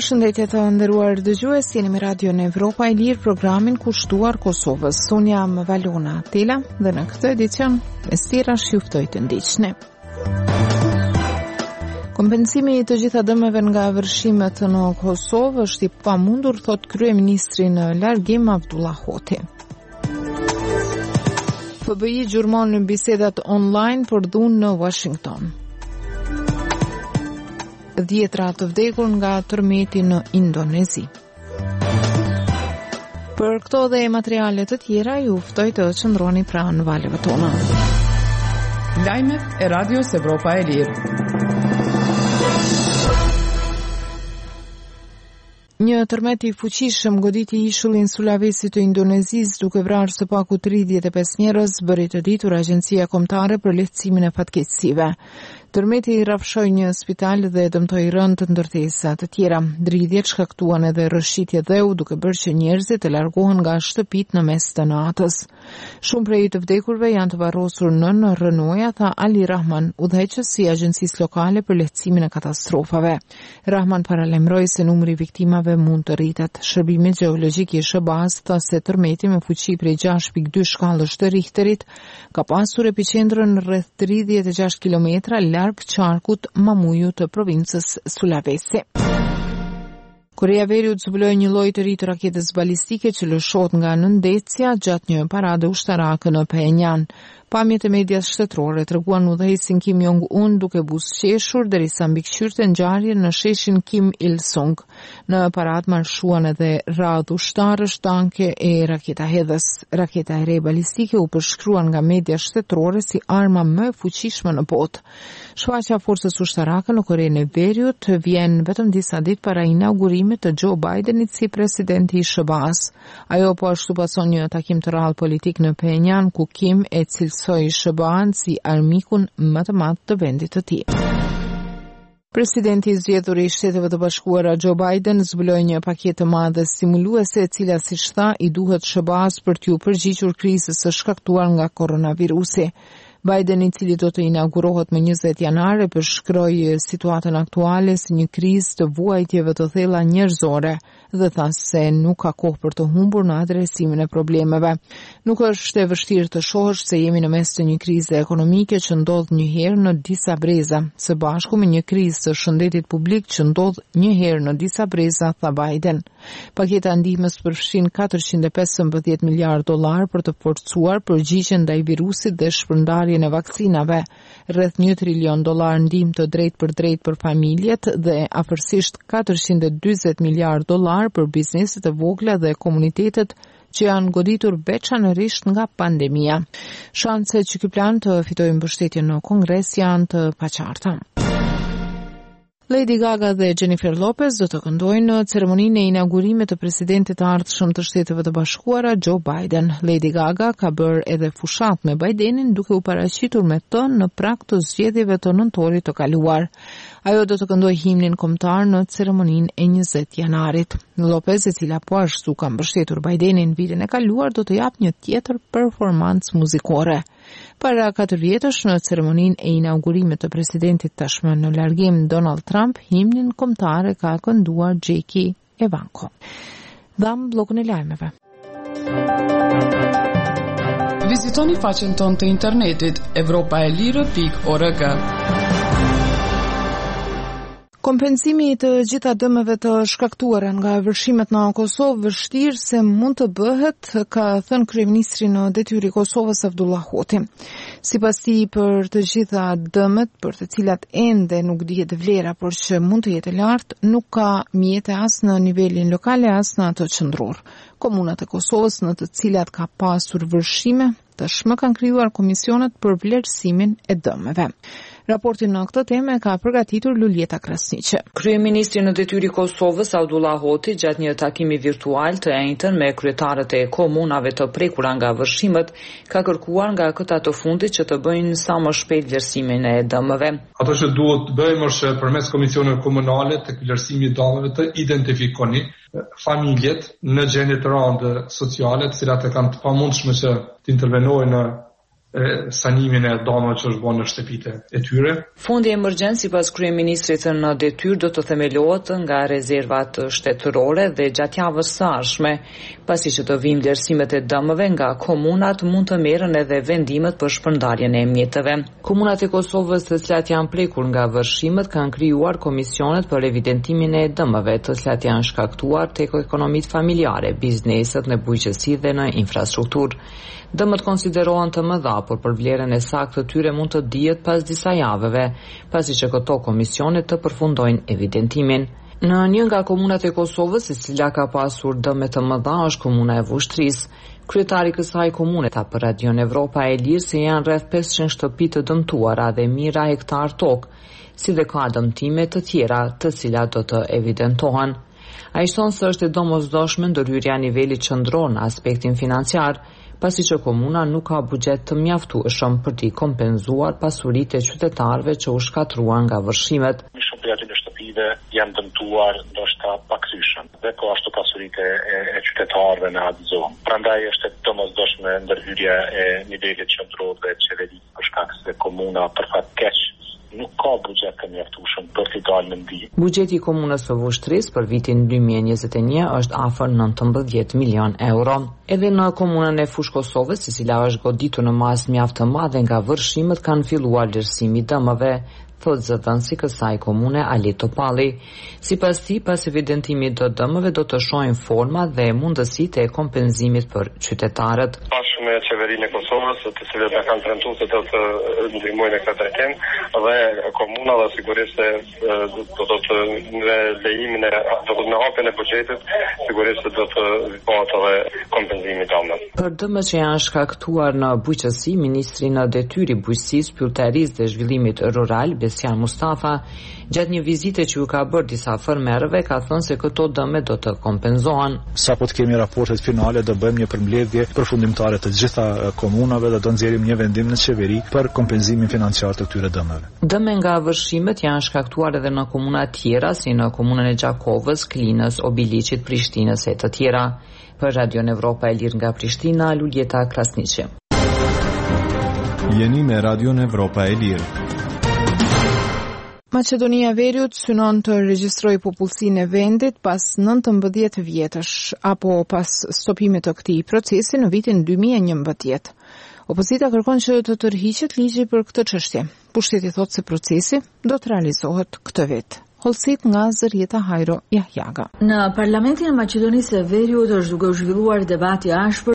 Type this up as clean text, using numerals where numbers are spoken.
Përshëndetje të nderuar dëgjues, jeni me Radio në Evropa e Lirë, programin kushtuar Kosovës. Unë jam Valona Tela dhe në këtë edicion Estira juftoj të ndiqni. Kompensimi i të gjitha dëmeve nga vërshimet në Kosovë është i pamundur, thot kryeministri në largim Abdullah Hoti. FBI gjurmon në bisedat online për dhunë në Washington. 10 të vdekur nga tërmeti në Indonezi. Për këto dhe materiale të tjera, ju ftoj të qëndroni pranë valeve tona. Lajmet e Radios Evropa e Lirë. Një tërmet i fuqishëm goditi ishullin Sulawesi të Indonezisë duke vrarë së paku 35 njerëz, bëri të ditur Agjencia Kombëtare për Lehtësimin e Fatkeqësive. Tërmeti rrafshoi një spital dhe dëmtoi rënd të ndërtesa të tjera. Dridhjet shkaktuan edhe rrëshqitje dheu, duke bërë që njerëzit të largohen nga shtëpitë në mes të natës. Shumë prej të vdekurve janë të varrosur nën rënoja, tha Ali Rahman, udhëheqës i Agjencisë Lokale për Lehtësimin e Katastrofave. Rahman paralajmëroi se numri i viktimave mund të rritet. Shërbimi gjeologjik i SBA-s tha se tërmeti me fuqi prej 6.2 shkallësh të Richterit ka pasur epiqendrën rreth 36 kilometra larg qarkut Mamuju të provincës Sulawesi. Korea e Veriut zbuloi një lloj të ri të raketës balistike që lëshohet nga nëndecja gjatë një parade ushtarake në Pyongyang. Pamjet e medias shtetërore treguan udhëheqësin Kim Jong-un duke buzëqeshur derisa mbikëqyrte ngjarjen në sheshin Kim Il-sung. Në paradë marshuan edhe radhë ushtarësh, tanke e raketa hedhës. Raketa e re balistike u përshkruan nga media shtetërore si arma më e fuqishme në botë. Shfaqja forcës ushtarake në Korenë e Veriut vjen vetëm disa ditë para inaugurimit të Joe Bidenit si presidenti i SBA-s. Ajo po ashtu pason një takim të rrallë politik në Pyongyang ku Kim e cilësoi SBA-n si armikun më të madh të vendit të tij. Presidenti i zgjedhur i Shteteve të Bashkuara Joe Biden zbuloi një paketë të madhe stimuluese e cila, siç tha, i duhet SBA-s për t'u përgjigjur krizës së shkaktuar nga koronavirusi. Biden, i cili do të inaugurohet më 20 janar, përshkroi situatën aktuale si një krizë të vuajtjeve të thella njerëzore dhe tha se nuk ka kohë për të humbur në adresimin e problemeve. Nuk është e vështirë të shohësh se jemi në mes të një krize ekonomike që ndodh një herë në disa breza, së bashku me një krizë të shëndetit publik që ndodh një herë në disa breza, tha Biden. Paketa ndihmës përfshin $415 miliardë për të forcuar përgjigjen ndaj virusit dhe shpërndarjen e vaksinave, rreth $1 trilion ndihmë të drejtë për familjet dhe afërsisht $440 miliardë për bizneset e vogla dhe komunitetet që janë goditur veçanërisht nga pandemia. Shanset që ky plan të fitojë mbështetje në Kongres janë të paqarta. Lady Gaga dhe Jennifer Lopez do të këndojnë në ceremoninë e inaugurimit të presidentit të ardhshëm të Shteteve të Bashkuara Joe Biden. Lady Gaga ka bërë edhe fushat me Bidenin duke u paraqitur me të në prag të zgjedhjeve të nëntorit të kaluar. Ajo do të këndoj himnin kombëtar në ceremoninë e 20 janarit. Lopez, e cila po ashtu ka mbështetur Bidenin vitin e kaluar, do të japë një tjetër performancë muzikore. Para 4 vjetësh në ceremoninë e inaugurimit të presidentit tashmë në largim Donald Trump, himnin kombëtar ka kënduar Jackie Evanko. Dham bllokun e lajmeve. Vizitoni faqen tonë të internetit evropaelire.org. Kompensimi i të gjitha dëmeve të shkaktuara nga vërshimet në Kosovë vështirë se mund të bëhet, ka thënë kryeministri në detyrë i Kosovës Abdullah Hoti. Sipas tij, për të gjitha dëmet për të cilat ende nuk dihet vlera, por që mund të jetë lart, nuk ka mjete as në nivelin lokal as në atë qendror. Komunat e Kosovës në të cilat ka pasur vërshime tashmë kanë krijuar komisionet për vlerësimin e dëmeve. Raportin në këtë temë ka përgatitur Luljeta Krasniqe. Kryeministri në detyrë i Kosovës Abdullah Hoti, gjatë një takimi virtual të njëjtën me kryetarët e komunave të prekura nga vërshimet, ka kërkuar nga këta të fundit që të bëjnë sa më shpejt vlerësimin e dëmeve. Ato që duhet të bëjmë është përmes komisioneve komunale të vlerësimit të dëmeve të identifikoni familjet në gjendje të rënda sociale, të cilat e kanë të pamundshme që të intervenojnë në sanimin e dëmeve që është bërë në shtëpitë e tyre. Fondi i emergjent sipas kryeministrit në detyrë do të themelohet nga rezervat shtetërore dhe gjatë javës së ardhshme, pasi që të vinë vlerësimet e dëmeve nga komunat mund të merren edhe vendimet për shpërndarjen e mjeteve. Komunat e Kosovës të cilat janë prekur nga vërshimet kanë krijuar komisionet për evidentimin e dëmeve, të cilat janë shkaktuar tek ekonomitë familjare, bizneset në bujqësi dhe në infrastrukturë. Dëmët konsiderohen të mëdha, por për vlerën e saktë të tyre mund të dihet pas disa javëve, pasi që këto komisione të përfundojnë evidentimin. Në një nga komunat e Kosovës, e cila ka pasur dëme të mëdha, është komuna e Vushtrisë. Kryetari i kësaj komune tha për Radion Evropa e Lirë se janë rreth 500 shtëpi të dëmtuara dhe mijëra hektar tokë, si dhe ka dëmtime të tjera, të cilat do të evidentohen. Ai thonë se është e domosdoshme ndërhyrja e nivelit qendror në aspektin financiar, pasi që komuna nuk ka buxhet të mjaftueshëm për t'i kompenzuar pasuritë e qytetarëve që u shkatruan nga vërshimet. Shumë prej atyre shtëpive janë dëmtuar ndoshta pakryeshëm dhe ka ashtu pasuritë e qytetarëve në atë zonë. Prandaj është e domosdoshme ndërhyrja e nivelit qendror dhe qeverisë për shkak se komuna për fat keq nuk ka buxhet të mjaftueshëm për t'i dalë në ndihmë. Buxheti i komunës së Vushtrisë për vitin 2021 është afër 19 milion euro. Edhe në komunën e Fushë Kosovës, e cila është goditur në masë mjaft të madhe nga vërshimet, kanë filluar vlerësimi i dëmeve, thot zëdhënësi kësaj komune Ali Topalli. Sipas tij, pas evidentimit të dëmeve do të shohin forma dhe mundësitë e kompenzimit për qytetarët. Me qeverinë e Kosovës, të cilët na kanë premtuar se do të ndihmojnë këtë drejtim, dhe komuna dhe sigurisht se do të në lejimin në hapjen e buxhetit, sigurisht se do të bëhet edhe kompenzimi i dëmeve. Për dëmet që janë shkaktuar në bujqësi, ministri në detyrë i bujqësisë, pyetarisë dhe zhvillimit rural, Besian Mustafa, gjatë një vizite që u ka bërë disa fermerëve, ka thënë se këto dëme do të kompenzohen. Sapo të kemi raportet finale, do bëjmë një përmbledhje përfundimtare të gjitha komunave dhe do nxjerrim një vendim në qeveri për kompenzimin financiar të këtyre dëmeve. Dëme nga vërshimet janë shkaktuar edhe në komuna tjera, si në komunën e Gjakovës, Klinës, Obiliqit, Prishtinës e të tjera. Për Radion Evropa e Lirë nga Prishtina, Luljeta Krasniqi. Jeni me Radion Evropa e Lirë. Maqedonia e Veriut synon të regjistrojë popullsinë e vendit pas 19 vjetësh, apo pas stopimit të këtij procesi në vitin 2011. Opozita kërkon që të tërhiqet ligji për këtë çështje. Pushteti thotë se procesi do të realizohet këtë vit. Holsit nga Zërieta Hajro Jahjaga. Në Parlamentin e Maqedonisë së Veriut është duke u zhvilluar debati ashpër